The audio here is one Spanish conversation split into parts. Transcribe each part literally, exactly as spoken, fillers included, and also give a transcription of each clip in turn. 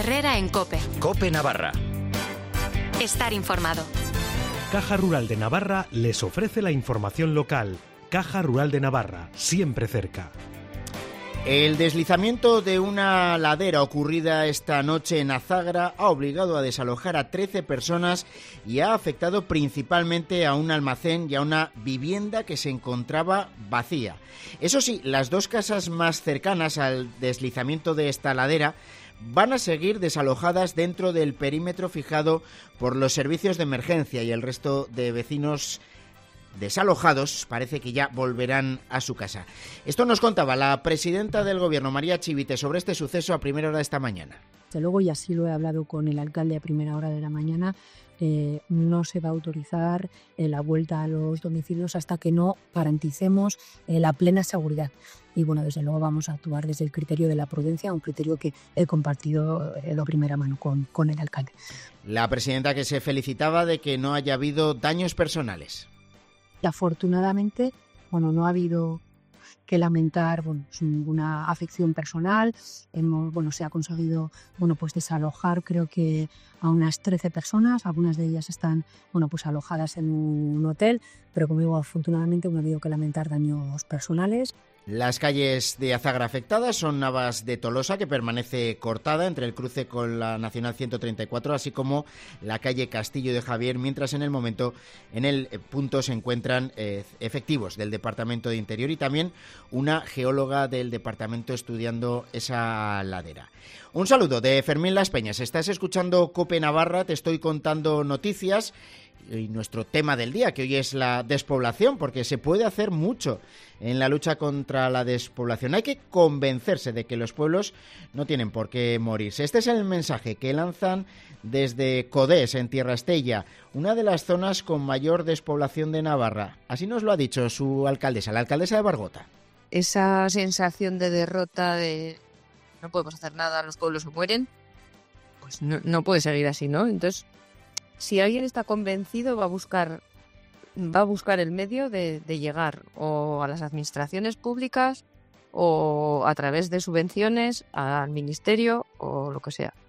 Herrera en COPE. COPE Navarra. Estar informado. Caja Rural de Navarra les ofrece la información local. Caja Rural de Navarra, siempre cerca. El deslizamiento de una ladera ocurrida esta noche en Azagra ha obligado a desalojar a trece personas y ha afectado principalmente a un almacén y a una vivienda que se encontraba vacía. Eso sí, las dos casas más cercanas al deslizamiento de esta ladera van a seguir desalojadas dentro del perímetro fijado por los servicios de emergencia, y el resto de vecinos desalojados parece que ya volverán a su casa. Esto nos contaba la presidenta del Gobierno, María Chivite, sobre este suceso a primera hora de esta mañana. Desde luego, y así lo he hablado con el alcalde a primera hora de la mañana, eh, no se va a autorizar eh, la vuelta a los domicilios hasta que no garanticemos eh, la plena seguridad. Y bueno, desde luego vamos a actuar desde el criterio de la prudencia, un criterio que he compartido eh, de primera mano con, con el alcalde. La presidenta, que se felicitaba de que no haya habido daños personales. Afortunadamente, bueno, no ha habido que lamentar, bueno, ninguna afección personal. Hemos, bueno, se ha conseguido, bueno, pues desalojar, creo que a unas trece personas. Algunas de ellas están, bueno, pues alojadas en un hotel, pero como digo, afortunadamente no ha habido que lamentar daños personales. Las calles de Azagra afectadas son Navas de Tolosa, que permanece cortada entre el cruce con la Nacional ciento treinta y cuatro, así como la calle Castillo de Javier, mientras en el momento en el punto se encuentran eh, efectivos del Departamento de Interior y también una geóloga del departamento estudiando esa ladera. Un saludo de Fermín Las Peñas. Estás escuchando COPE Navarra, te estoy contando noticias. Y nuestro tema del día, que hoy es la despoblación, porque se puede hacer mucho en la lucha contra la despoblación. Hay que convencerse de que los pueblos no tienen por qué morirse. Este es el mensaje que lanzan desde Codés, en Tierra Estella, una de las zonas con mayor despoblación de Navarra. Así nos lo ha dicho su alcaldesa, la alcaldesa de Bargota. Esa sensación de derrota, de no podemos hacer nada, los pueblos se mueren, pues no, no puede seguir así, ¿no? Entonces, si alguien está convencido, va a buscar, va a buscar el medio de, de llegar o a las administraciones públicas o a través de subvenciones al ministerio o lo que sea.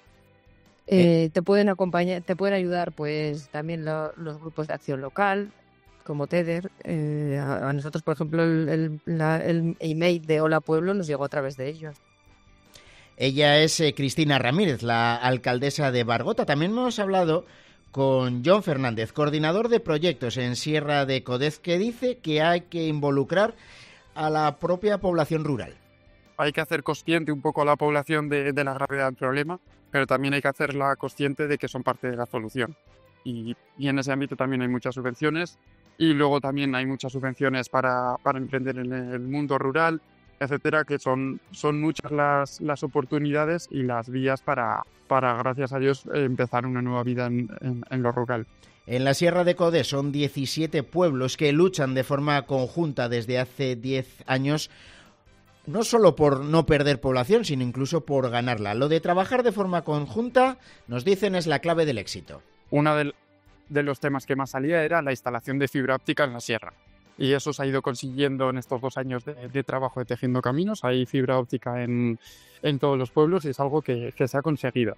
Eh, te pueden acompañar, te pueden ayudar, pues también lo, los grupos de acción local, como TEDER. Eh, a, a nosotros, por ejemplo, el, el, la, el email de Hola Pueblo nos llegó a través de ellos. Ella es eh, Cristina Ramírez, la alcaldesa de Bargota. También hemos hablado con John Fernández, coordinador de proyectos en Sierra de Codez, que dice que hay que involucrar a la propia población rural. Hay que hacer consciente un poco a la población de, de la gravedad del problema, pero también hay que hacerla consciente de que son parte de la solución. Y, y en ese ámbito también hay muchas subvenciones, y luego también hay muchas subvenciones para, para emprender en el mundo rural, etcétera, que son, son muchas las, las oportunidades y las vías para, para, gracias a Dios, empezar una nueva vida en, en, en lo rural. En la Sierra de Codés son diecisiete pueblos que luchan de forma conjunta desde hace diez años, no solo por no perder población, sino incluso por ganarla. Lo de trabajar de forma conjunta, nos dicen, es la clave del éxito. Uno de, de los temas que más salía era la instalación de fibra óptica en la sierra. Y eso se ha ido consiguiendo en estos dos años de, de trabajo de Tejiendo Caminos. Hay fibra óptica en, en todos los pueblos y es algo que, que se ha conseguido.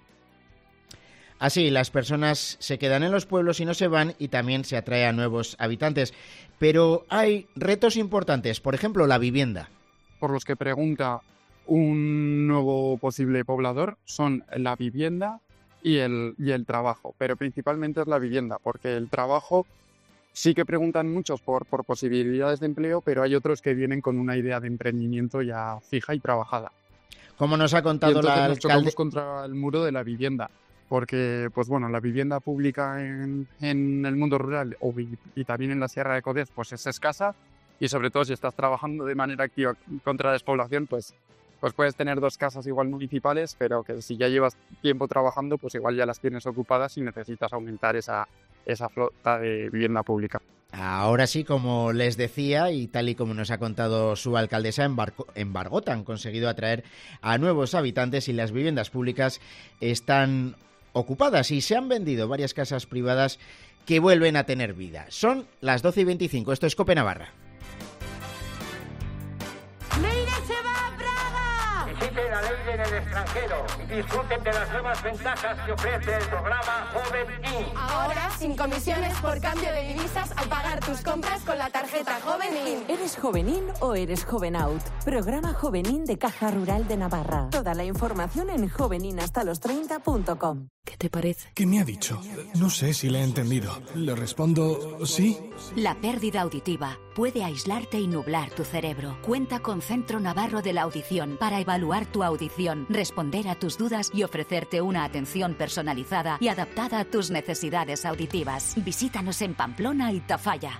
Así, las personas se quedan en los pueblos y no se van, y también se atrae a nuevos habitantes. Pero hay retos importantes, por ejemplo, la vivienda. Por los que pregunta un nuevo posible poblador son la vivienda y el, y el trabajo. Pero principalmente es la vivienda, porque el trabajo... Sí que preguntan muchos por, por posibilidades de empleo, pero hay otros que vienen con una idea de emprendimiento ya fija y trabajada. Como nos ha contado y entonces la nos alcalde... chocamos contra el muro de la vivienda, porque pues bueno, la vivienda pública en, en el mundo rural o, y, y también en la Sierra de Codez pues es escasa, y sobre todo si estás trabajando de manera activa contra la despoblación, pues, pues puedes tener dos casas igual municipales, pero que si ya llevas tiempo trabajando, pues igual ya las tienes ocupadas y necesitas aumentar esa... esa flota de vivienda pública. Ahora sí, como les decía, y tal y como nos ha contado su alcaldesa, en, Bar- en Bargota han conseguido atraer a nuevos habitantes y las viviendas públicas están ocupadas y se han vendido varias casas privadas que vuelven a tener vida. Son las doce y veinticinco, esto es COPE Navarra. ¡Leire se va a Praga! de la ley en el extranjero y disfruten de las nuevas ventajas que ofrece el programa Joven In. Ahora, sin comisiones por cambio de divisas al pagar tus compras con la tarjeta Joven In. ¿Eres Jovenín o eres Joven Out? Programa Jovenín de Caja Rural de Navarra. Toda la información en jovenin hasta los treinta punto com. ¿Qué te parece? ¿Qué me ha dicho? No sé si le he entendido. Le respondo sí. La pérdida auditiva puede aislarte y nublar tu cerebro. Cuenta con Centro Navarro de la Audición para evaluar tu audición, responder a tus dudas y ofrecerte una atención personalizada y adaptada a tus necesidades auditivas. Visítanos en Pamplona y Tafalla.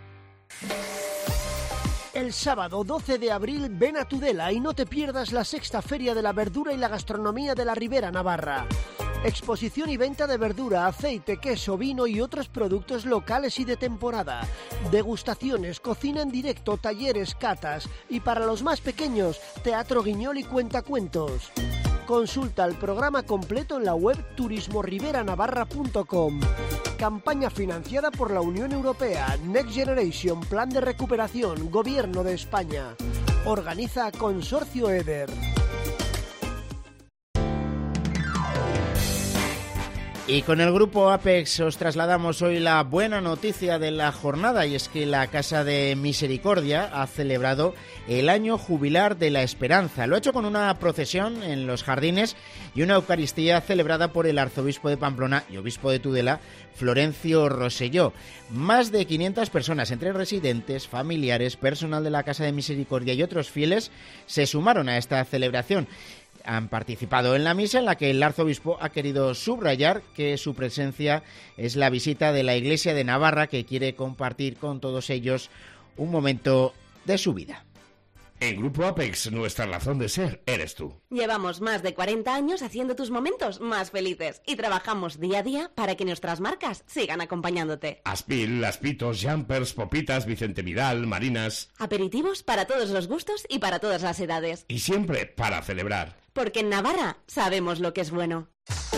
El sábado doce de abril ven a Tudela y no te pierdas la sexta Feria de la Verdura y la Gastronomía de la Ribera Navarra. Exposición y venta de verdura, aceite, queso, vino y otros productos locales y de temporada. Degustaciones, cocina en directo, talleres, catas y para los más pequeños, teatro guiñol y cuentacuentos. Consulta el programa completo en la web turismo ribera navarra punto com. Campaña financiada por la Unión Europea, Next Generation, Plan de Recuperación, Gobierno de España. Organiza Consorcio Eder. Y con el grupo Apex os trasladamos hoy la buena noticia de la jornada, y es que la Casa de Misericordia ha celebrado el año jubilar de la Esperanza. Lo ha hecho con una procesión en los jardines y una Eucaristía celebrada por el arzobispo de Pamplona y obispo de Tudela, Florencio Rosselló. Más de quinientas personas, entre residentes, familiares, personal de la Casa de Misericordia y otros fieles, se sumaron a esta celebración. Han participado en la misa, en la que el arzobispo ha querido subrayar que su presencia es la visita de la Iglesia de Navarra, que quiere compartir con todos ellos un momento de su vida. En Grupo Apex, nuestra razón de ser eres tú. Llevamos más de cuarenta años haciendo tus momentos más felices y trabajamos día a día para que nuestras marcas sigan acompañándote. Aspil, Aspitos, Jumpers, Popitas, Vicente Vidal, Marinas. Aperitivos para todos los gustos y para todas las edades. Y siempre para celebrar. Porque en Navarra sabemos lo que es bueno.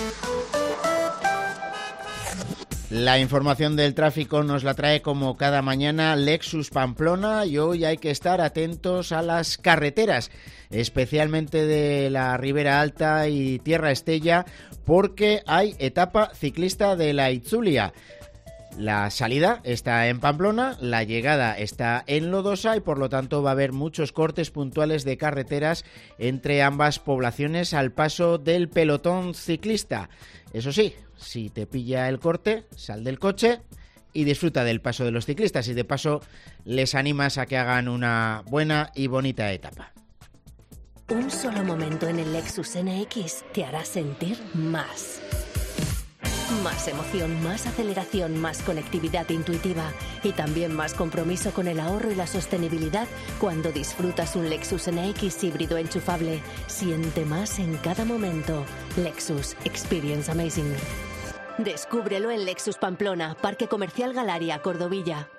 La información del tráfico nos la trae como cada mañana Lexus Pamplona, y hoy hay que estar atentos a las carreteras, especialmente de la Ribera Alta y Tierra Estella, porque hay etapa ciclista de la Itzulia. La salida está en Pamplona, la llegada está en Lodosa y por lo tanto va a haber muchos cortes puntuales de carreteras entre ambas poblaciones al paso del pelotón ciclista. Eso sí, si te pilla el corte, sal del coche y disfruta del paso de los ciclistas, y de paso les animas a que hagan una buena y bonita etapa. Un solo momento en el Lexus N X te hará sentir más. Más emoción, más aceleración, más conectividad intuitiva y también más compromiso con el ahorro y la sostenibilidad cuando disfrutas un Lexus N X híbrido enchufable. Siente más en cada momento. Lexus Experience Amazing. Descúbrelo en Lexus Pamplona, Parque Comercial Galaria, Cordovilla.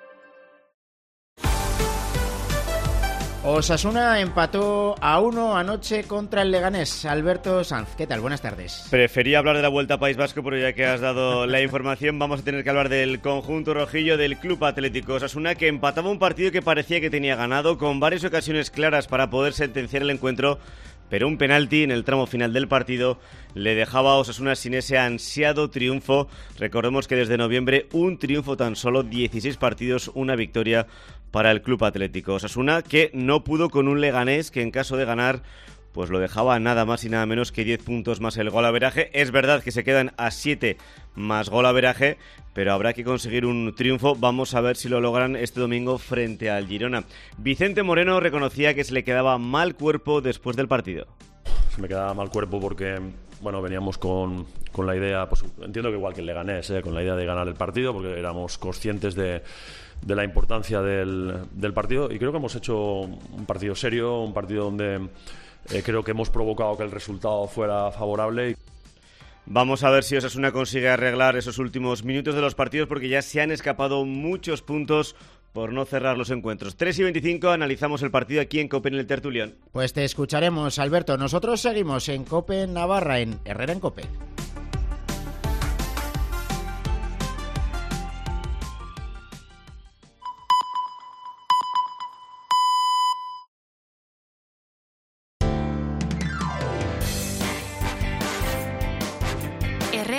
Osasuna empató a uno anoche contra el Leganés. Alberto Sanz, ¿qué tal? Buenas tardes. Prefería hablar de la Vuelta a País Vasco, pero ya que has dado la información, vamos a tener que hablar del conjunto rojillo del Club Atlético Osasuna, que empataba un partido que parecía que tenía ganado, con varias ocasiones claras para poder sentenciar el encuentro, pero un penalti en el tramo final del partido le dejaba a Osasuna sin ese ansiado triunfo. Recordemos que desde noviembre un triunfo tan solo, dieciséis partidos, una victoria para el Club Atlético Osasuna, que no pudo con un Leganés que en caso de ganar pues lo dejaba nada más y nada menos que diez puntos más el golaveraje. Es verdad que se quedan a siete más golaveraje, pero habrá que conseguir un triunfo. Vamos a ver si lo logran este domingo frente al Girona. Vicente Moreno reconocía que se le quedaba mal cuerpo después del partido. Se me quedaba mal cuerpo porque, bueno, veníamos con, con la idea, pues entiendo que igual que el Leganés, ¿eh? con la idea de ganar el partido, porque éramos conscientes de, de la importancia del, del partido, y creo que hemos hecho un partido serio, un partido donde eh, creo que hemos provocado que el resultado fuera favorable. Vamos a ver si Osasuna consigue arreglar esos últimos minutos de los partidos, porque ya se han escapado muchos puntos por no cerrar los encuentros. tres y veinticinco, analizamos el partido aquí en COPE en el Tertulión. Pues te escucharemos, Alberto. Nosotros seguimos en COPE en Navarra, en Herrera en COPE.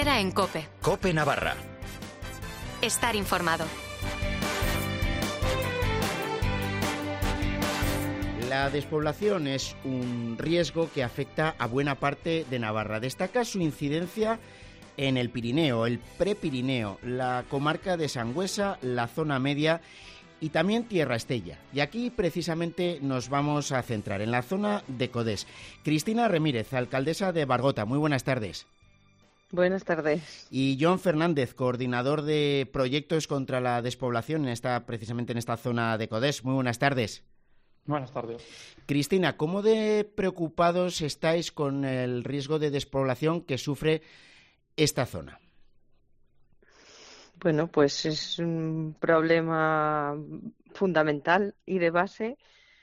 espera en COPE. COPE Navarra. Estar informado. La despoblación es un riesgo que afecta a buena parte de Navarra. Destaca su incidencia en el Pirineo, el Prepirineo, la comarca de Sangüesa, la zona media y también Tierra Estella. Y aquí precisamente nos vamos a centrar, en la zona de Codés. Cristina Remírez, alcaldesa de Bargota, muy buenas tardes. Buenas tardes. Y John Fernández, coordinador de proyectos contra la despoblación, en esta, precisamente en esta zona de Codés, muy buenas tardes. Buenas tardes. Cristina, ¿cómo de preocupados estáis con el riesgo de despoblación que sufre esta zona? Bueno, pues es un problema fundamental y de base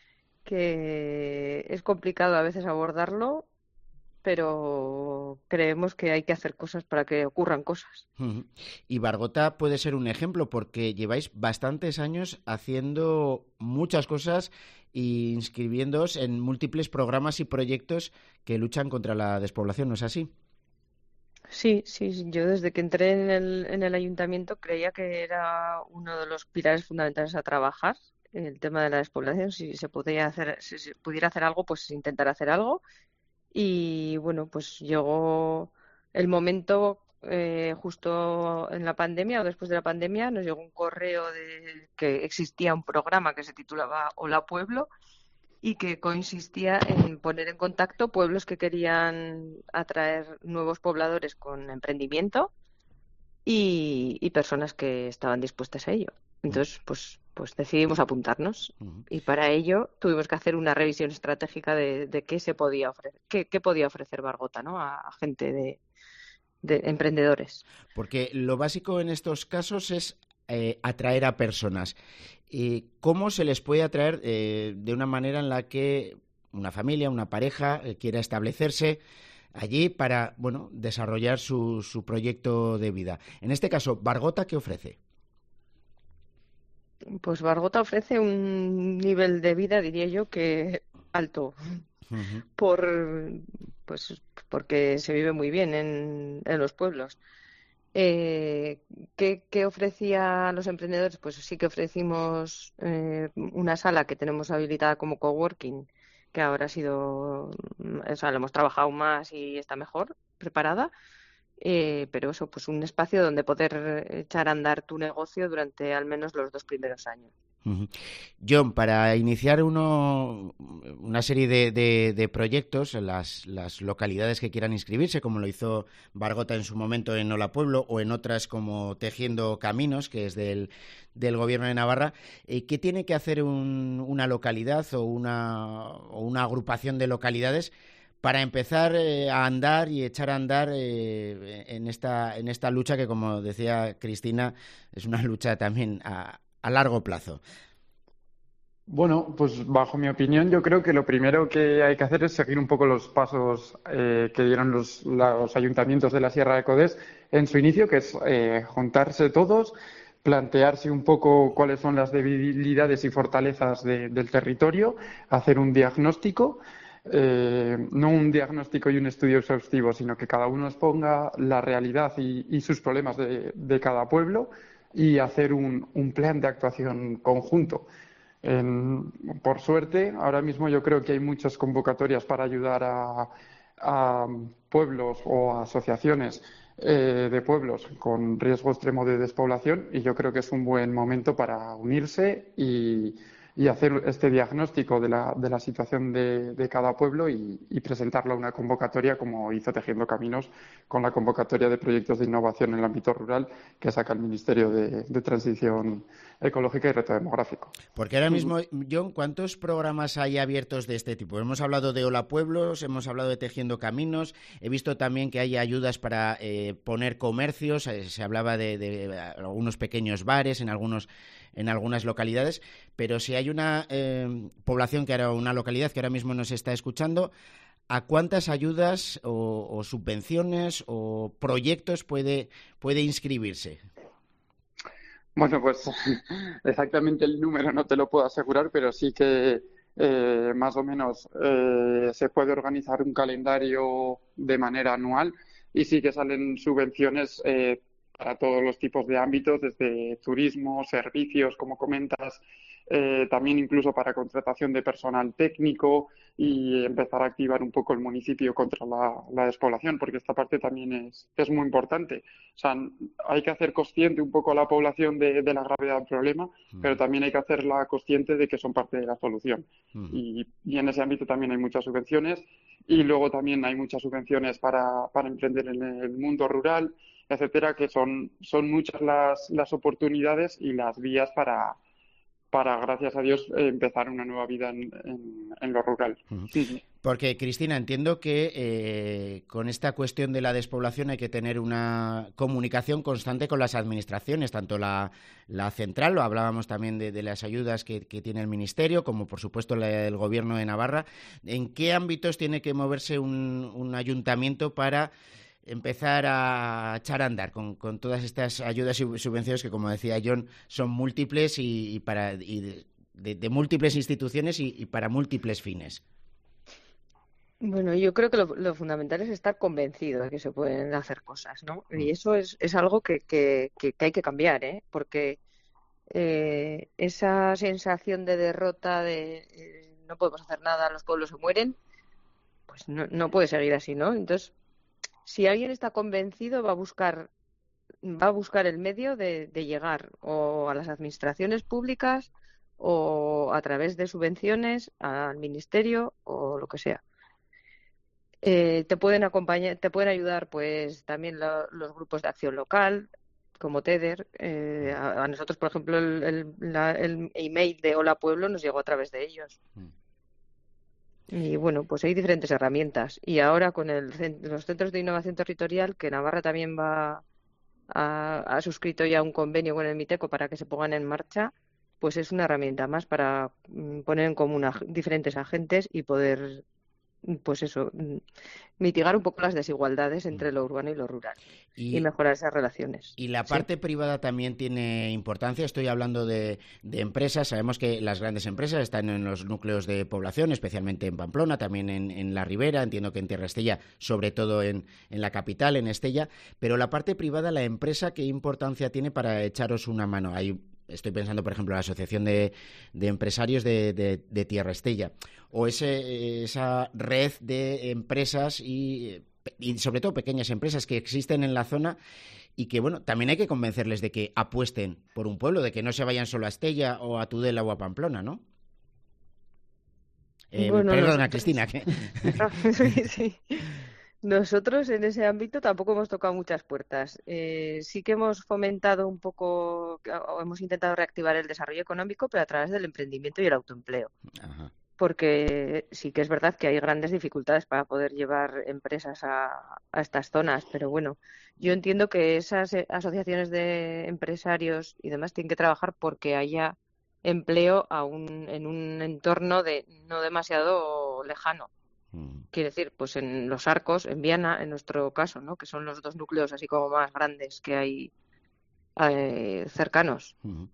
que es complicado a veces abordarlo, pero creemos que hay que hacer cosas para que ocurran cosas. Uh-huh. Y Bargota puede ser un ejemplo porque lleváis bastantes años haciendo muchas cosas e inscribiéndoos en múltiples programas y proyectos que luchan contra la despoblación, ¿no es así? Sí, sí, yo desde que entré en el, en el ayuntamiento creía que era uno de los pilares fundamentales a trabajar, el tema de la despoblación. Si se podía hacer, si se pudiera hacer algo, pues intentar hacer algo. Y bueno, pues llegó el momento eh, justo en la pandemia o después de la pandemia, nos llegó un correo de que existía un programa que se titulaba Hola Pueblo y que consistía en poner en contacto pueblos que querían atraer nuevos pobladores con emprendimiento y, y personas que estaban dispuestas a ello. Entonces, pues, pues decidimos apuntarnos uh-huh. y para ello tuvimos que hacer una revisión estratégica de, de qué se podía ofrecer, qué, qué podía ofrecer Bargota, ¿no? a, a gente de, de emprendedores. Porque lo básico en estos casos es eh, atraer a personas. Eh, ¿Cómo se les puede atraer eh, de una manera en la que una familia, una pareja eh, quiera establecerse allí para, bueno, desarrollar su, su proyecto de vida? En este caso, ¿Bargota qué ofrece? Pues Bargota ofrece un nivel de vida, diría yo, que alto, uh-huh. por pues porque se vive muy bien en, en los pueblos. Eh, ¿qué, ¿Qué ofrecía a los emprendedores? Pues sí que ofrecimos eh, una sala que tenemos habilitada como coworking, que ahora ha sido, o sea, lo hemos trabajado más y está mejor preparada. Eh, pero eso, pues un espacio donde poder echar a andar tu negocio durante al menos los dos primeros años. Uh-huh. John, para iniciar uno, una serie de, de, de proyectos, las, las localidades que quieran inscribirse, como lo hizo Bargota en su momento en Hola Pueblo o en otras como Tejiendo Caminos, que es del, del Gobierno de Navarra, eh, ¿qué tiene que hacer un, una localidad o una, o una agrupación de localidades para empezar eh, a andar y echar a andar eh, en esta en esta lucha que, como decía Cristina, es una lucha también a, a largo plazo? Bueno, pues bajo mi opinión, yo creo que lo primero que hay que hacer es seguir un poco los pasos eh, que dieron los, los ayuntamientos de la Sierra de Codés en su inicio, que es eh, juntarse todos, plantearse un poco cuáles son las debilidades y fortalezas de, del territorio, hacer un diagnóstico. Eh, no un diagnóstico y un estudio exhaustivo, sino que cada uno exponga la realidad y, y sus problemas de, de cada pueblo y hacer un, un plan de actuación conjunto. En, por suerte, ahora mismo yo creo que hay muchas convocatorias para ayudar a, a pueblos o a asociaciones eh, de pueblos con riesgo extremo de despoblación y yo creo que es un buen momento para unirse y y hacer este diagnóstico de la, de la situación de, de cada pueblo y, y presentarlo a una convocatoria como hizo Tejiendo Caminos con la convocatoria de proyectos de innovación en el ámbito rural que saca el Ministerio de, de Transición Ecológica y Reto Demográfico. Porque ahora mismo, John, ¿cuántos programas hay abiertos de este tipo? Hemos hablado de Hola Pueblos, hemos hablado de Tejiendo Caminos, he visto también que hay ayudas para eh, poner comercios, eh, se hablaba de, de algunos pequeños bares en algunos en algunas localidades, pero si hay una eh, población, que ahora, una localidad que ahora mismo nos está escuchando, ¿a cuántas ayudas o, o subvenciones o proyectos puede, puede inscribirse? Bueno, pues exactamente el número no te lo puedo asegurar, pero sí que eh, más o menos eh, se puede organizar un calendario de manera anual y sí que salen subvenciones eh, para todos los tipos de ámbitos, desde turismo, servicios, como comentas, eh, también incluso para contratación de personal técnico y empezar a activar un poco el municipio contra la, la despoblación, porque esta parte también es, es muy importante. O sea, hay que hacer consciente un poco a la población de, de la gravedad del problema, mm. pero también hay que hacerla consciente de que son parte de la solución. Mm. Y, y en ese ámbito también hay muchas subvenciones y luego también hay muchas subvenciones para, para emprender en el mundo rural, etcétera, que son, son muchas las, las oportunidades y las vías para para, gracias a Dios, eh, empezar una nueva vida en, en, en lo rural. Uh-huh. Sí. Porque, Cristina, entiendo que eh, con esta cuestión de la despoblación hay que tener una comunicación constante con las administraciones, tanto la, la central, lo hablábamos también de, de las ayudas que, que tiene el Ministerio, como, por supuesto, la, el Gobierno de Navarra. ¿En qué ámbitos tiene que moverse un, un ayuntamiento para empezar a echar a andar con, con todas estas ayudas y subvenciones que, como decía John, son múltiples y, y, para, y de, de, de múltiples instituciones y, y para múltiples fines? Bueno, yo creo que lo, lo fundamental es estar convencido de que se pueden hacer cosas, ¿no? Y eso es, es algo que, que, que, que hay que cambiar, ¿eh? Porque eh, esa sensación de derrota, de eh, no podemos hacer nada, los pueblos se mueren, pues no, no puede seguir así, ¿no? Entonces, si alguien está convencido, va a buscar, va a buscar el medio de, de llegar o a las administraciones públicas o a través de subvenciones al ministerio o lo que sea. Eh, te pueden acompañar, te pueden ayudar, pues también la, los grupos de acción local, como TEDER. Eh, a, a nosotros, por ejemplo, el, el, la, el email de Hola Pueblo nos llegó a través de ellos. Mm. Y bueno, pues hay diferentes herramientas. Y ahora con el, los centros de innovación territorial, que Navarra también va a, ha suscrito ya un convenio con el Miteco para que se pongan en marcha, pues es una herramienta más para poner en común a diferentes agentes y poder, pues eso, mitigar un poco las desigualdades entre lo urbano y lo rural y, y mejorar esas relaciones. Y la parte ¿sí? privada también tiene importancia. Estoy hablando de, de empresas. Sabemos que las grandes empresas están en los núcleos de población, especialmente en Pamplona, también en, en la Ribera, entiendo que en Tierra Estella, sobre todo en, en la capital, en Estella. Pero la parte privada, la empresa, ¿qué importancia tiene para echaros una mano? Hay Estoy pensando, por ejemplo, en la Asociación de, de Empresarios de, de, de Tierra Estella, o ese, esa red de empresas y, y, sobre todo, pequeñas empresas que existen en la zona y que, bueno, también hay que convencerles de que apuesten por un pueblo, de que no se vayan solo a Estella o a Tudela o a Pamplona, ¿no? Eh, bueno, perdona, no, Cristina. Que... sí, sí. Nosotros en ese ámbito tampoco hemos tocado muchas puertas. Eh, sí que hemos fomentado un poco, o hemos intentado reactivar el desarrollo económico, pero a través del emprendimiento y el autoempleo. Ajá. Porque sí que es verdad que hay grandes dificultades para poder llevar empresas a, a estas zonas, pero bueno, yo entiendo que esas asociaciones de empresarios y demás tienen que trabajar porque haya empleo a un, en un entorno de no demasiado lejano. Quiere decir, pues en Los Arcos, en Viana, en nuestro caso, ¿no? Que son los dos núcleos así como más grandes que hay eh, cercanos. Uh-huh.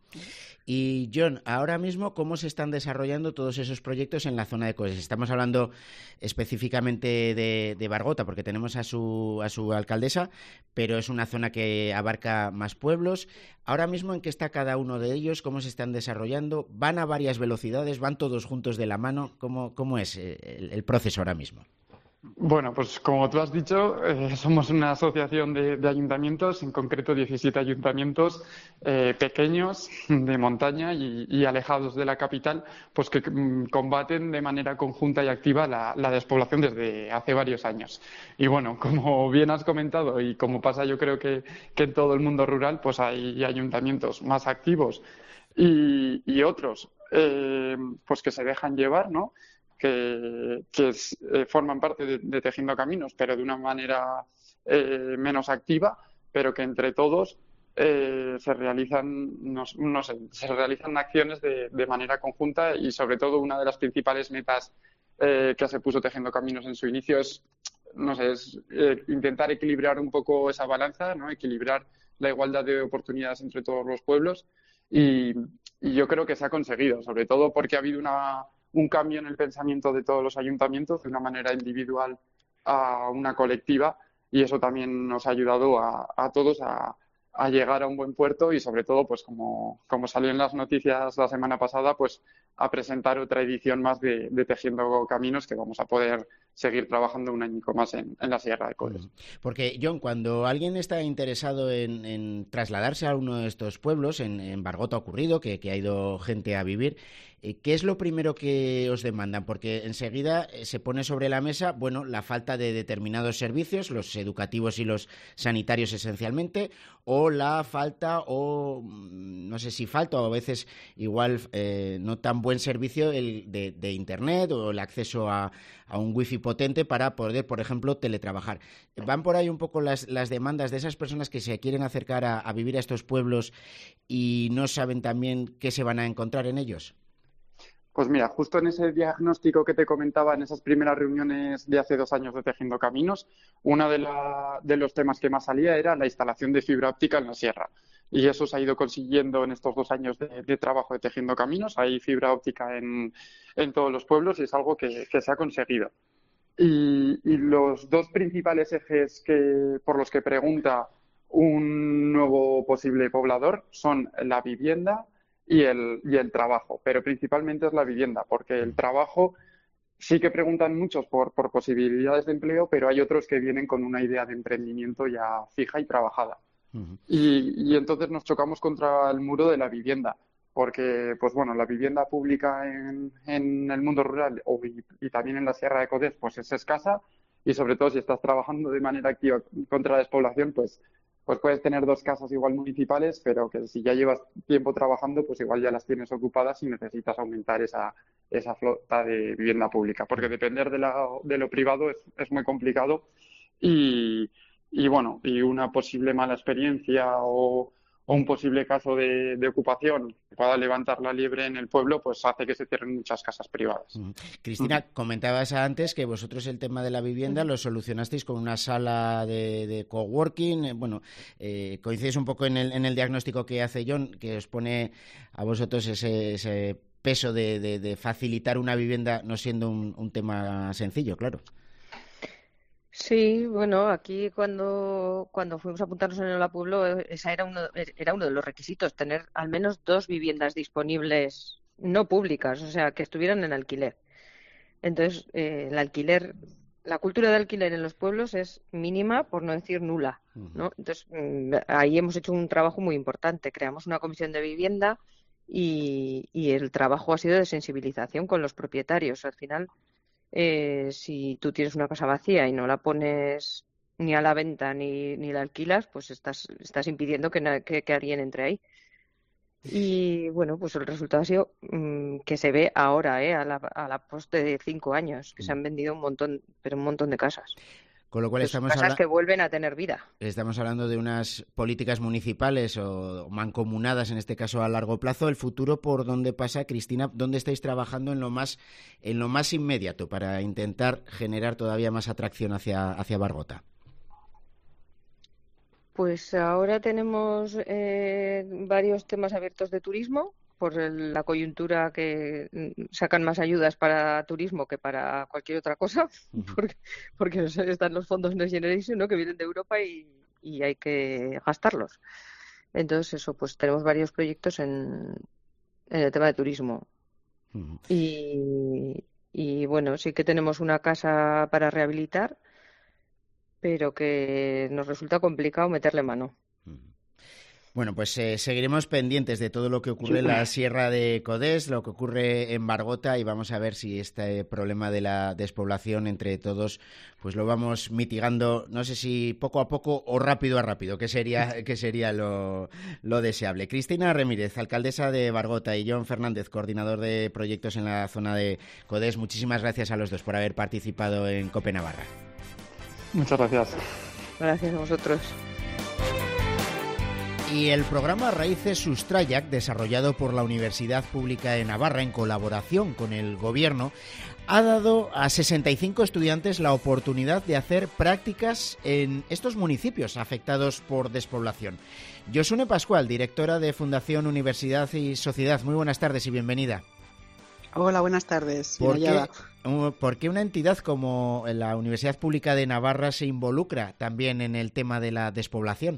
Y John, ahora mismo, ¿cómo se están desarrollando todos esos proyectos en la zona de Coes? Estamos hablando específicamente de, de Bargota, porque tenemos a su, a su alcaldesa, pero es una zona que abarca más pueblos. Ahora mismo, ¿en qué está cada uno de ellos? ¿Cómo se están desarrollando? ¿Van a varias velocidades? ¿Van todos juntos de la mano? ¿Cómo, cómo es el, el proceso ahora mismo? Bueno, pues como tú has dicho, eh, somos una asociación de, de ayuntamientos, en concreto diecisiete ayuntamientos eh, pequeños, de montaña y, y alejados de la capital, pues que mm, combaten de manera conjunta y activa la, la despoblación desde hace varios años. Y bueno, como bien has comentado y como pasa yo creo que, que en todo el mundo rural, pues hay ayuntamientos más activos y, y otros eh, pues que se dejan llevar, ¿no? que, que es, eh, forman parte de, de Tejiendo Caminos, pero de una manera eh, menos activa, pero que entre todos eh, se realizan no, no sé, se realizan acciones de, de manera conjunta y sobre todo una de las principales metas eh, que se puso Tejiendo Caminos en su inicio es, no sé, es eh, intentar equilibrar un poco esa balanza, ¿no? Equilibrar la igualdad de oportunidades entre todos los pueblos y, y yo creo que se ha conseguido, sobre todo porque ha habido una un cambio en el pensamiento de todos los ayuntamientos de una manera individual a una colectiva y eso también nos ha ayudado a, a todos a, a llegar a un buen puerto y sobre todo, pues como, como salió en las noticias la semana pasada, pues a presentar otra edición más de, de Tejiendo Caminos, que vamos a poder seguir trabajando un año más en, en la Sierra de Codes. Porque, John, cuando alguien está interesado en, en trasladarse a uno de estos pueblos, en, en Bargota ha ocurrido, que, que ha ido gente a vivir, ¿qué es lo primero que os demandan? Porque enseguida se pone sobre la mesa, bueno, la falta de determinados servicios, los educativos y los sanitarios esencialmente, o la falta, o no sé si falta, o a veces igual eh, no tan buen servicio el de, de Internet o el acceso a, a un wifi potente para poder, por ejemplo, teletrabajar. ¿Van por ahí un poco las, las demandas de esas personas que se quieren acercar a, a vivir a estos pueblos y no saben también qué se van a encontrar en ellos? Pues mira, justo en ese diagnóstico que te comentaba, en esas primeras reuniones de hace dos años de Tejiendo Caminos, uno de, la, de los temas que más salía era la instalación de fibra óptica en la sierra. Y eso se ha ido consiguiendo en estos dos años de, de trabajo de Tejiendo Caminos. Hay fibra óptica en, en todos los pueblos y es algo que, que se ha conseguido. Y, y los dos principales ejes que, por los que pregunta un nuevo posible poblador son la vivienda y el, y el trabajo, pero principalmente es la vivienda, porque el trabajo sí que preguntan muchos por, por posibilidades de empleo, pero hay otros que vienen con una idea de emprendimiento ya fija y trabajada. Uh-huh. Y, y entonces nos chocamos contra el muro de la vivienda, porque, pues bueno, la vivienda pública en, en el mundo rural o, y, y también en la Sierra de Codes, pues es escasa, y sobre todo si estás trabajando de manera activa contra la despoblación, pues pues puedes tener dos casas igual municipales, pero que si ya llevas tiempo trabajando, pues igual ya las tienes ocupadas y necesitas aumentar esa, esa flota de vivienda pública, porque depender de, la, de lo privado es, es muy complicado y, y bueno, y una posible mala experiencia o, o un posible caso de, de ocupación que pueda levantar la liebre en el pueblo, pues hace que se cierren muchas casas privadas. Uh-huh. Cristina, uh-huh. comentabas antes que vosotros el tema de la vivienda uh-huh. lo solucionasteis con una sala de, de coworking. Eh, bueno, eh, coincidís un poco en el, en el diagnóstico que hace John, que os pone a vosotros ese, ese peso de, de, de facilitar una vivienda no siendo un, un tema sencillo, claro. Sí, bueno, aquí cuando, cuando fuimos a apuntarnos en el Hola Pueblo, esa era uno, era uno de los requisitos, tener al menos dos viviendas disponibles, no públicas, o sea, que estuvieran en alquiler. Entonces, eh, el alquiler, la cultura de alquiler en los pueblos es mínima, por no decir nula, ¿no? Entonces, ahí hemos hecho un trabajo muy importante. Creamos una comisión de vivienda y, y el trabajo ha sido de sensibilización con los propietarios. Al final, Eh, si tú tienes una casa vacía y no la pones ni a la venta ni, ni la alquilas, pues estás, estás impidiendo que, que, que alguien entre ahí. Y bueno, pues el resultado ha sido mmm, que se ve ahora, ¿eh? a la, a la poste de cinco años, que se han vendido un montón, pero un montón de casas. Con lo cual pues estamos casas habla- que vuelven a tener vida. Estamos hablando de unas políticas municipales o mancomunadas, en este caso a largo plazo. El futuro, ¿por dónde pasa, Cristina? ¿Dónde estáis trabajando en lo más, en lo más inmediato para intentar generar todavía más atracción hacia, hacia Bargota? Pues ahora tenemos eh, varios temas abiertos de turismo. Por el, la coyuntura que sacan más ayudas para turismo que para cualquier otra cosa, uh-huh. porque, porque están los fondos Next Generation, ¿no? que vienen de Europa y, y hay que gastarlos. Entonces eso, pues tenemos varios proyectos en, en el tema de turismo. Uh-huh. Y, y bueno, sí que tenemos una casa para rehabilitar, pero que nos resulta complicado meterle mano. Bueno, pues eh, seguiremos pendientes de todo lo que ocurre en la Sierra de Codes, lo que ocurre en Bargota, y vamos a ver si este problema de la despoblación entre todos pues lo vamos mitigando, no sé si poco a poco o rápido a rápido, que sería, que sería lo, lo deseable. Cristina Ramírez, alcaldesa de Bargota, y John Fernández, coordinador de proyectos en la zona de Codes, muchísimas gracias a los dos por haber participado en COPE Navarra. Muchas gracias. Gracias a vosotros. Y el programa Raíces Sustrayac, desarrollado por la Universidad Pública de Navarra en colaboración con el Gobierno, ha dado a sesenta y cinco estudiantes la oportunidad de hacer prácticas en estos municipios afectados por despoblación. Josune Pascual, directora de Fundación Universidad y Sociedad, muy buenas tardes y bienvenida. Hola, buenas tardes. ¿Por qué, ¿Por qué una entidad como la Universidad Pública de Navarra se involucra también en el tema de la despoblación?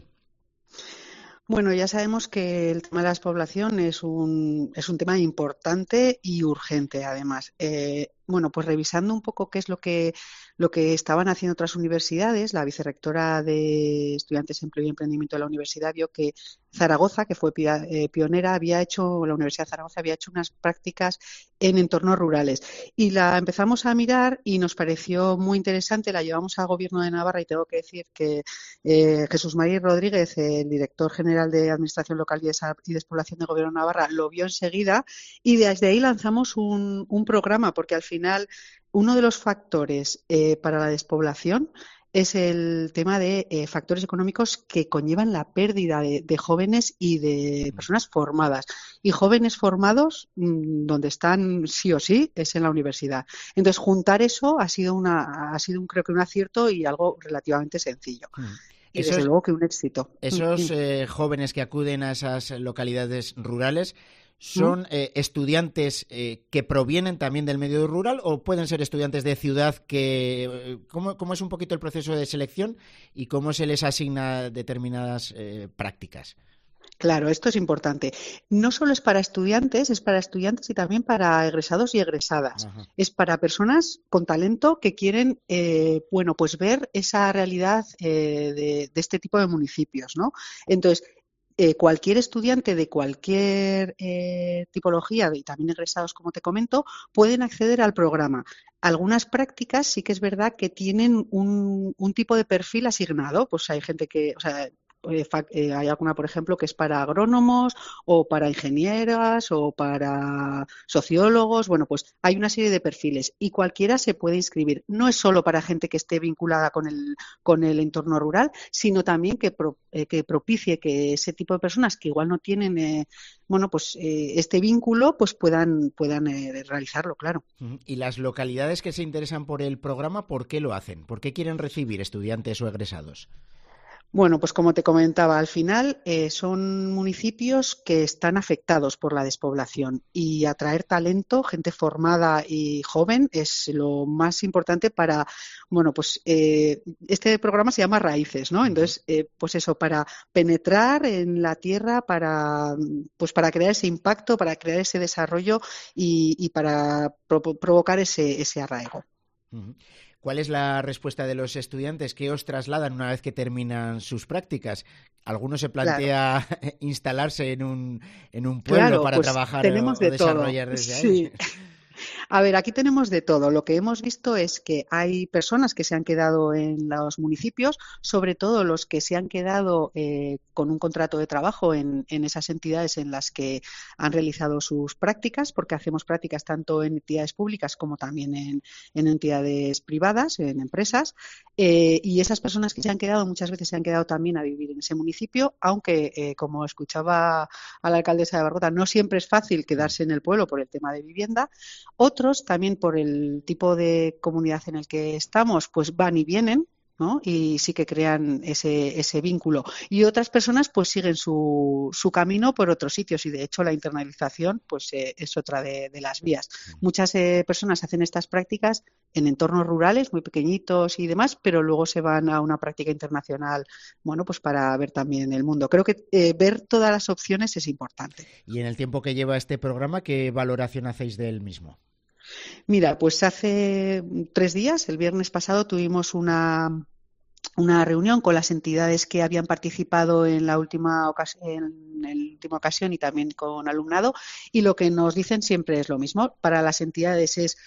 Bueno, ya sabemos que el tema de la despoblación es un, es un tema importante y urgente, además. Eh, bueno, pues revisando un poco qué es lo que, lo que estaban haciendo otras universidades, la vicerrectora de Estudiantes, Empleo y Emprendimiento de la universidad vio que Zaragoza, que fue pionera, había hecho, la Universidad de Zaragoza había hecho unas prácticas en entornos rurales. Y la empezamos a mirar y nos pareció muy interesante, la llevamos al Gobierno de Navarra y tengo que decir que eh, Jesús María Rodríguez, el director general de Administración Local y Despoblación del Gobierno de Navarra, lo vio enseguida y desde ahí lanzamos un, un programa, porque al final uno de los factores eh, para la despoblación es el tema de eh, factores económicos que conllevan la pérdida de, de jóvenes y de personas formadas. Y jóvenes formados, mmm, donde están sí o sí, es en la universidad. Entonces, juntar eso ha sido una, ha sido un, creo que un acierto y algo relativamente sencillo. Mm. Y esos, desde luego que un éxito. Esos eh, jóvenes que acuden a esas localidades rurales, ¿son eh, estudiantes eh, que provienen también del medio rural o pueden ser estudiantes de ciudad? Que eh, ¿cómo, ¿Cómo es un poquito el proceso de selección y cómo se les asigna determinadas eh, prácticas? Claro, esto es importante. No solo es para estudiantes, es para estudiantes y también para egresados y egresadas. Ajá. Es para personas con talento que quieren, eh, bueno, pues ver esa realidad eh, de, de este tipo de municipios, ¿no? Entonces, Eh, cualquier estudiante de cualquier eh, tipología y también egresados, como te comento, pueden acceder al programa. Algunas prácticas sí que es verdad que tienen un, un tipo de perfil asignado. Pues hay gente que, o sea, eh, eh, hay alguna, por ejemplo, que es para agrónomos o para ingenieras o para sociólogos. Bueno, pues hay una serie de perfiles y cualquiera se puede inscribir. No es solo para gente que esté vinculada con el, con el entorno rural, sino también que, pro, eh, que propicie que ese tipo de personas que igual no tienen eh, bueno, pues eh, este vínculo, pues puedan, puedan eh, realizarlo, claro. ¿Y las localidades que se interesan por el programa, por qué lo hacen? ¿Por qué quieren recibir estudiantes o egresados? Bueno, pues como te comentaba, al final eh, son municipios que están afectados por la despoblación y atraer talento, gente formada y joven es lo más importante para, bueno, pues eh, este programa se llama Raíces, ¿no? Entonces, eh, pues eso, para penetrar en la tierra, para, pues para crear ese impacto, para crear ese desarrollo y, y para pro- provocar ese, ese arraigo. Uh-huh. ¿Cuál es la respuesta de los estudiantes? ¿Qué os trasladan una vez que terminan sus prácticas? ¿Alguno se plantea claro. instalarse en un, en un pueblo claro, para pues trabajar tenemos o, de o desarrollar todo. desde Sí. ahí? A ver, aquí tenemos de todo. Lo que hemos visto es que hay personas que se han quedado en los municipios, sobre todo los que se han quedado eh, con un contrato de trabajo en, en esas entidades en las que han realizado sus prácticas, porque hacemos prácticas tanto en entidades públicas como también en, en entidades privadas, en empresas, eh, y esas personas que se han quedado muchas veces se han quedado también a vivir en ese municipio, aunque, eh, como escuchaba a la alcaldesa de Bargota, no siempre es fácil quedarse en el pueblo por el tema de vivienda. Otros, también por el tipo de comunidad en el que estamos, pues van y vienen, ¿no? Y sí que crean ese, ese vínculo. Y otras personas pues siguen su, su camino por otros sitios y de hecho la internalización pues eh, es otra de, de las vías. Muchas eh, personas hacen estas prácticas en entornos rurales muy pequeñitos y demás, pero luego se van a una práctica internacional, bueno, pues para ver también el mundo. Creo que eh, ver todas las opciones es importante. Y en el tiempo que lleva este programa, ¿qué valoración hacéis del mismo? Mira, pues hace tres días, el viernes pasado, tuvimos una, una reunión con las entidades que habían participado en la última ocasión, en la última ocasión y también con alumnado, y lo que nos dicen siempre es lo mismo. Para las entidades es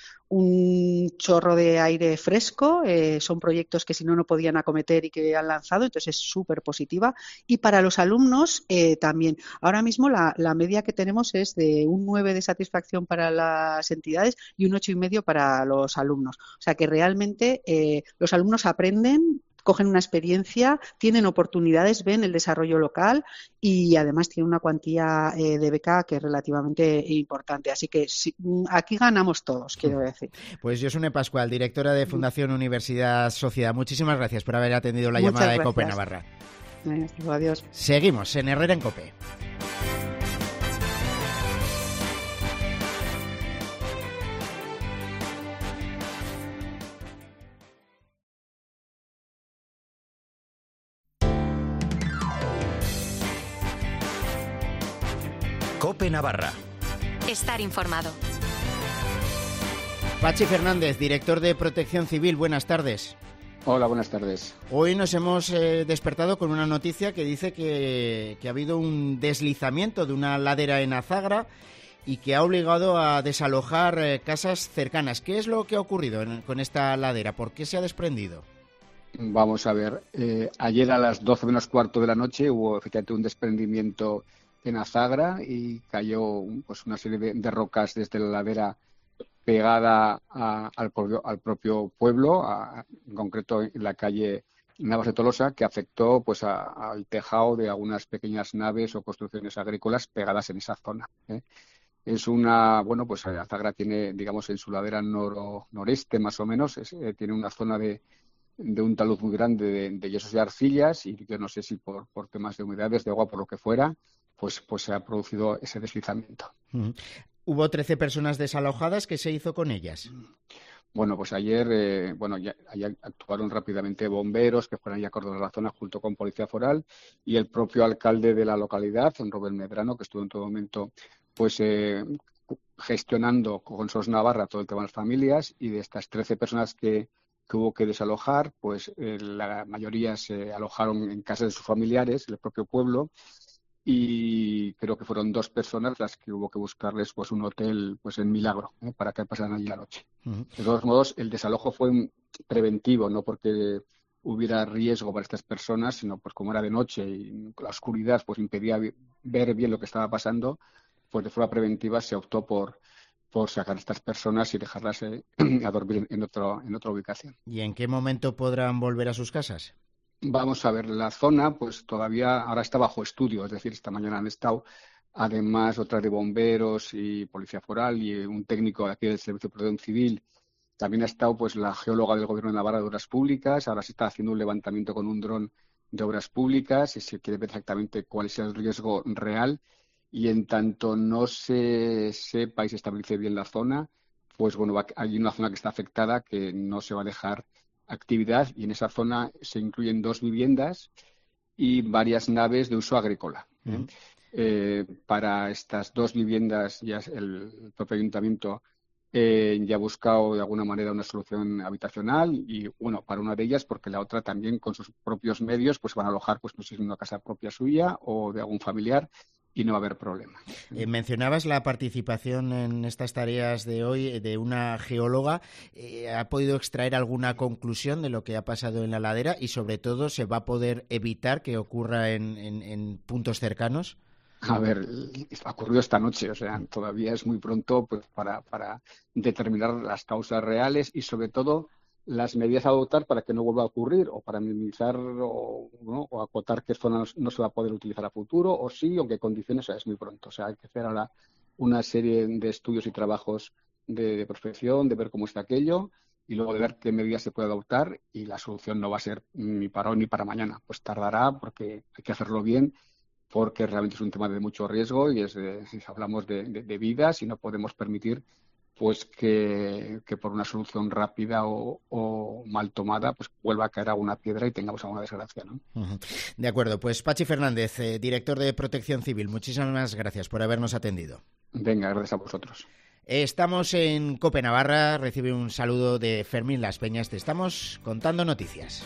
un chorro de aire fresco, eh, son proyectos que si no no podían acometer y que han lanzado, entonces es súper positiva. Y para los alumnos eh, también. Ahora mismo la, la media que tenemos es de un nueve de satisfacción para las entidades y un ocho y medio para los alumnos. O sea que realmente eh, los alumnos aprenden, cogen una experiencia, tienen oportunidades, ven el desarrollo local y además tienen una cuantía eh, de beca que es relativamente importante. Así que sí, aquí ganamos todos, quiero decir. Pues Josune Pascual, directora de Fundación Universidad Sociedad, muchísimas gracias por haber atendido la Muchas llamada gracias. de COPE Navarra. Adiós. Seguimos en Herrera en COPE. COPE Navarra. Estar informado. Pachi Fernández, director de Protección Civil, buenas tardes. Hola, buenas tardes. Hoy nos hemos eh, despertado con una noticia que dice que, que ha habido un deslizamiento de una ladera en Azagra y que ha obligado a desalojar eh, casas cercanas. ¿Qué es lo que ha ocurrido en, con esta ladera? ¿Por qué se ha desprendido? Vamos a ver, eh, ayer a las doce menos cuarto de la noche hubo efectivamente un desprendimiento en Azagra y cayó pues, una serie de, de rocas desde la ladera pegada a, al, propio, al propio pueblo, a, en concreto en la calle Navas de Tolosa, que afectó pues a, al tejado de algunas pequeñas naves o construcciones agrícolas pegadas en esa zona. ¿eh? Es una, bueno, pues Azagra tiene, digamos, en su ladera noro, noreste más o menos, es, eh, tiene una zona de, de un talud muy grande de, de yesos y arcillas y yo no sé si por, por temas de humedades, de agua, por lo que fuera, pues, pues se ha producido ese deslizamiento. Uh-huh. Hubo trece personas desalojadas. ¿Qué se hizo con ellas? Bueno, pues ayer, eh, bueno, ya, ayer actuaron rápidamente bomberos que fueron ya a coordinar la zona junto con Policía Foral y el propio alcalde de la localidad, Robert Medrano, que estuvo en todo momento pues eh, gestionando con SOS Navarra todo el tema de las familias, y de estas trece personas que, que hubo que desalojar, pues eh, la mayoría se alojaron en casas de sus familiares, en el propio pueblo, y creo que fueron dos personas las que hubo que buscarles pues un hotel pues en Milagro, ¿eh? para que pasaran allí la noche. Uh-huh. De todos modos, el desalojo fue preventivo, no porque hubiera riesgo para estas personas, sino pues como era de noche y la oscuridad pues impedía ver bien lo que estaba pasando, pues de forma preventiva se optó por por sacar a estas personas y dejarlas eh, a dormir en otro en otra ubicación. ¿Y en qué momento podrán volver a sus casas? Vamos a ver, la zona pues todavía ahora está bajo estudio, es decir, esta mañana han estado además otras de bomberos y Policía Foral y un técnico de aquí del Servicio de Protección Civil. También ha estado pues la geóloga del Gobierno de Navarra de Obras Públicas. Ahora se está haciendo un levantamiento con un dron de Obras Públicas y se quiere ver exactamente cuál es el riesgo real. Y en tanto no se sepa y se estabilice bien la zona, pues bueno, hay una zona que está afectada que no se va a dejar actividad, y en esa zona se incluyen dos viviendas y varias naves de uso agrícola. ¿eh? Uh-huh. Eh, para estas dos viviendas ya el propio ayuntamiento eh, ya ha buscado de alguna manera una solución habitacional, y bueno, para una de ellas porque la otra también con sus propios medios pues van a alojar pues no sé si en una casa propia suya o de algún familiar, y no va a haber problema. Eh, mencionabas la participación en estas tareas de hoy de una geóloga. Eh, ¿Ha podido extraer alguna conclusión de lo que ha pasado en la ladera y sobre todo se va a poder evitar que ocurra en, en, en puntos cercanos? A ver, ha ocurrido esta noche, o sea, todavía es muy pronto pues para, para determinar las causas reales y sobre todo las medidas a adoptar para que no vuelva a ocurrir, o para minimizar o, ¿no? o acotar qué zonas no se va a poder utilizar a futuro, o sí, o en qué condiciones, o sea, es muy pronto. O sea, hay que hacer ahora una serie de estudios y trabajos de, de prospección, de ver cómo está aquello, y luego de ver qué medidas se puede adoptar, y la solución no va a ser ni para hoy ni para mañana, pues tardará porque hay que hacerlo bien, porque realmente es un tema de mucho riesgo y es de, si hablamos de, de, de vidas, y no podemos permitir pues que, que por una solución rápida o, o mal tomada pues vuelva a caer alguna piedra y tengamos alguna desgracia, ¿no? Uh-huh. De acuerdo, pues Pachi Fernández, eh, director de Protección Civil, muchísimas gracias por habernos atendido. Venga, gracias a vosotros. Estamos en COPE Navarra, recibe un saludo de Fermín Las Peñas, te estamos contando noticias.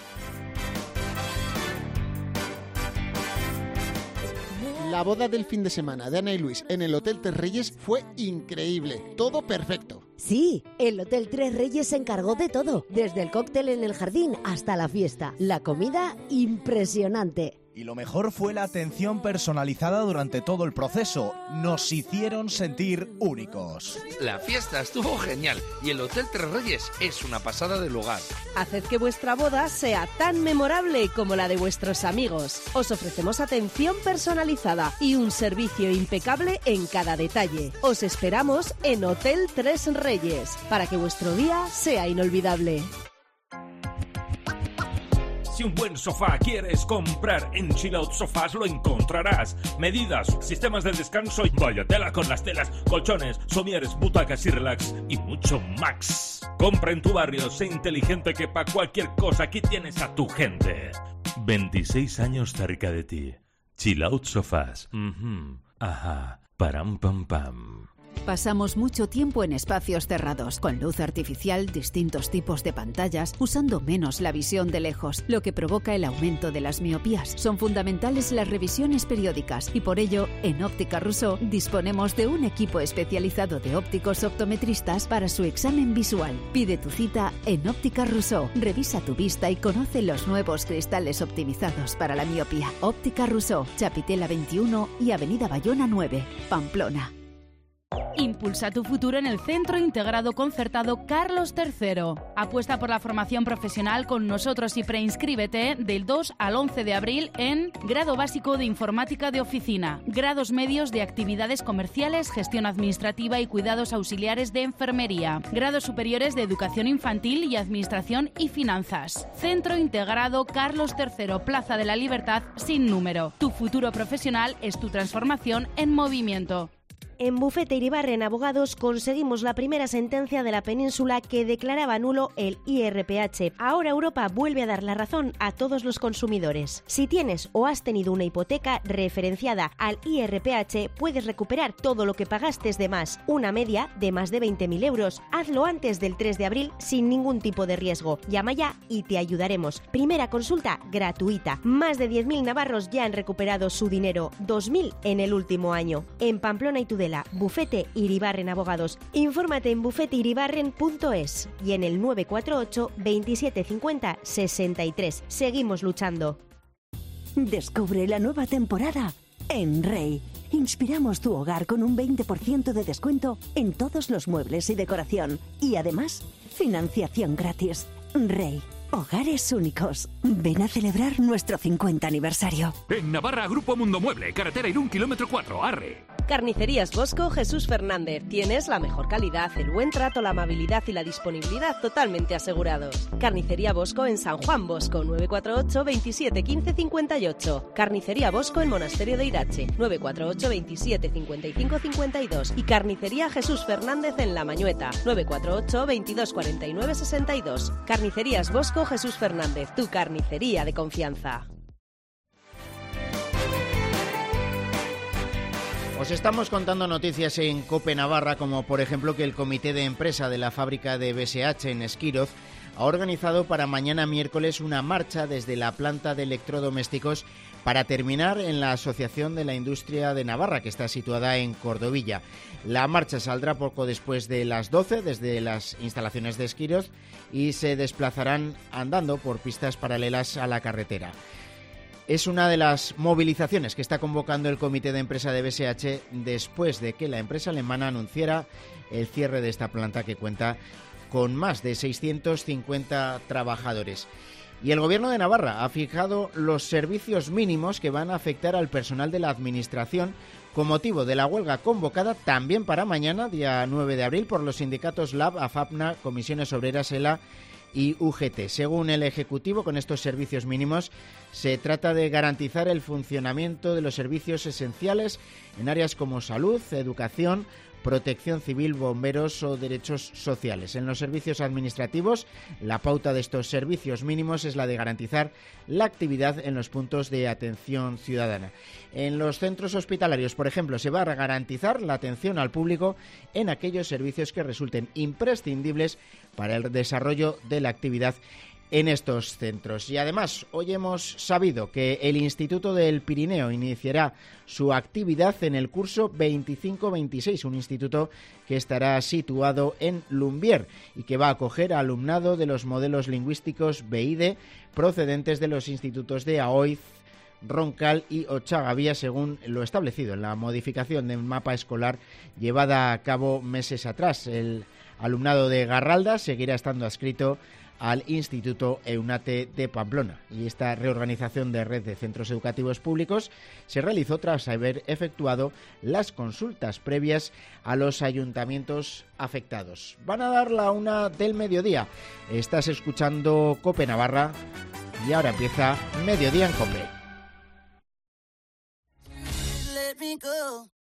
La boda del fin de semana de Ana y Luis en el Hotel Tres Reyes fue increíble, todo perfecto. Sí, el Hotel Tres Reyes se encargó de todo, desde el cóctel en el jardín hasta la fiesta. La comida, impresionante. Y lo mejor fue la atención personalizada durante todo el proceso. Nos hicieron sentir únicos. La fiesta estuvo genial y el Hotel Tres Reyes es una pasada de lugar. Haced que vuestra boda sea tan memorable como la de vuestros amigos. Os ofrecemos atención personalizada y un servicio impecable en cada detalle. Os esperamos en Hotel Tres Reyes para que vuestro día sea inolvidable. Si un buen sofá quieres comprar, en Chill Out Sofás lo encontrarás. Medidas, sistemas de descanso y vaya tela con las telas, colchones, somieres, butacas y relax y mucho más. Compra en tu barrio, sé inteligente que pa' cualquier cosa aquí tienes a tu gente. veintiséis años cerca de ti. Chill Out Sofás. Uh-huh. Ajá. Param pam pam. Pasamos mucho tiempo en espacios cerrados, con luz artificial, distintos tipos de pantallas, usando menos la visión de lejos, lo que provoca el aumento de las miopías. Son fundamentales las revisiones periódicas y por ello, en Óptica Rousseau disponemos de un equipo especializado de ópticos optometristas para su examen visual. Pide tu cita en Óptica Rousseau. Revisa tu vista y conoce los nuevos cristales optimizados para la miopía. Óptica Rousseau, Chapitela veintiuno y Avenida Bayona nueve, Pamplona. Impulsa tu futuro en el Centro Integrado Concertado Carlos tercero. Apuesta por la formación profesional con nosotros y preinscríbete del dos al once de abril en Grado Básico de Informática de Oficina, Grados Medios de Actividades Comerciales, Gestión Administrativa y Cuidados Auxiliares de Enfermería, Grados Superiores de Educación Infantil y Administración y Finanzas. Centro Integrado Carlos tercero, Plaza de la Libertad sin número. Tu futuro profesional es tu transformación en movimiento. En Bufete Iribarren Abogados conseguimos la primera sentencia de la península que declaraba nulo el I R P H. Ahora Europa vuelve a dar la razón a todos los consumidores. Si tienes o has tenido una hipoteca referenciada al I R P H, puedes recuperar todo lo que pagaste de más, una media de más de veinte mil euros. Hazlo antes del tres de abril sin ningún tipo de riesgo. Llama ya y te ayudaremos. Primera consulta gratuita. Más de diez mil navarros ya han recuperado su dinero, dos mil en el último año. En Pamplona y Tudela, Bufete Iribarren Abogados. Infórmate en bufete iribarren punto es y en el nueve cuatro ocho, veintisiete cincuenta, sesenta y tres. Seguimos luchando. Descubre la nueva temporada en Rey. Inspiramos tu hogar con un veinte por ciento de descuento en todos los muebles y decoración. Y además, financiación gratis. Rey. Hogares únicos. Ven a celebrar nuestro cincuenta aniversario. En Navarra, Grupo Mundo Mueble, carretera Irún, kilómetro cuatro, Arre. Carnicerías Bosco Jesús Fernández. Tienes la mejor calidad, el buen trato, la amabilidad y la disponibilidad totalmente asegurados. Carnicería Bosco en San Juan Bosco, nueve cuatro ocho, veintisiete quince cincuenta y ocho. Carnicería Bosco en Monasterio de Irache, nueve cuatro ocho, veintisiete cincuenta y cinco cincuenta y dos. Y Carnicería Jesús Fernández en La Mañueta, nueve cuatro ocho, veintidós cuarenta y nueve sesenta y dos. Carnicerías Bosco Jesús Fernández, tu carnicería de confianza. Os estamos contando noticias en COPE Navarra, como por ejemplo que el comité de empresa de la fábrica de B S H en Esquiroz ha organizado para mañana miércoles una marcha desde la planta de electrodomésticos para terminar en la Asociación de la Industria de Navarra, que está situada en Cordovilla. La marcha saldrá poco después de las doce desde las instalaciones de Esquiroz y se desplazarán andando por pistas paralelas a la carretera. Es una de las movilizaciones que está convocando el comité de empresa de B S H después de que la empresa alemana anunciara el cierre de esta planta que cuenta con más de seiscientos cincuenta trabajadores. Y el Gobierno de Navarra ha fijado los servicios mínimos que van a afectar al personal de la Administración con motivo de la huelga convocada también para mañana, día nueve de abril, por los sindicatos L A B, AFAPNA, Comisiones Obreras, ELA y U G T. Según el Ejecutivo, con estos servicios mínimos se trata de garantizar el funcionamiento de los servicios esenciales en áreas como salud, educación, protección civil, bomberos o derechos sociales. En los servicios administrativos, la pauta de estos servicios mínimos es la de garantizar la actividad en los puntos de atención ciudadana. En los centros hospitalarios, por ejemplo, se va a garantizar la atención al público en aquellos servicios que resulten imprescindibles para el desarrollo de la actividad en estos centros. Y además, hoy hemos sabido que el Instituto del Pirineo iniciará su actividad en el curso veinticinco veintiséis, un instituto que estará situado en Lumbier y que va a acoger a alumnado de los modelos lingüísticos B I D procedentes de los institutos de Aoiz, Roncal y Ochagavía, según lo establecido en la modificación del mapa escolar llevada a cabo meses atrás. El alumnado de Garralda seguirá estando adscrito al Instituto Eunate de Pamplona, y esta reorganización de red de centros educativos públicos se realizó tras haber efectuado las consultas previas a los ayuntamientos afectados. Van a dar la una del mediodía. Estás escuchando COPE Navarra y ahora empieza Mediodía en COPE. Let me go.